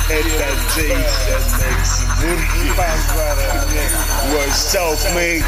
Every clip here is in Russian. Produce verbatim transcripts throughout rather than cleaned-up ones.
Это Джейсон Экс Вурхи. What's up, man?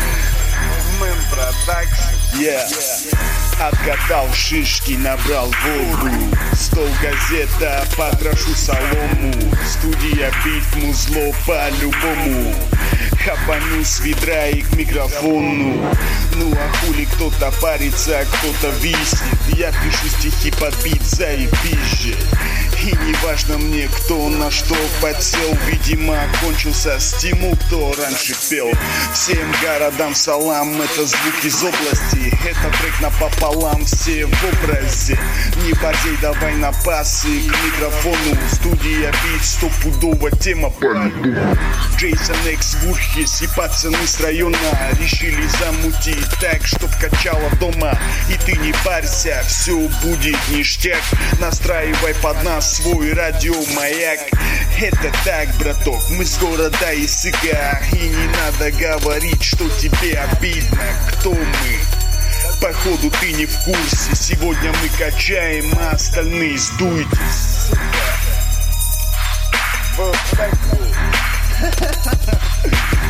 Yeah. Откатал шишки, набрал воду. Стол, газета, потрошу солому. Студия бит, музло по-любому. Хапаню с ведра и к микрофону. Ну а хули кто-то парится, кто-то виснет. Я пишу стихи под бит, заебись же. И не важно мне, кто на что подсел. Видимо, кончился стимул, кто раньше пел. Всем городам салам, это звук из области. Это трек напополам, все в образе. Не борзей, давай на пасы к микрофону. Студия бит, стопудово тема по льду. Джейсон Экс Вурхис и пацаны с района решили замутить так, чтоб качало дома. И ты не парься, все будет ништяк. Настраивай под нас свой радиомаяк. Это так, браток, мы с города Исыка. И не надо говорить, что тебе обидно. Кто мы? Походу ты не в курсе. Сегодня мы качаем, а остальные сдуйтесь, сука. Вот так вот.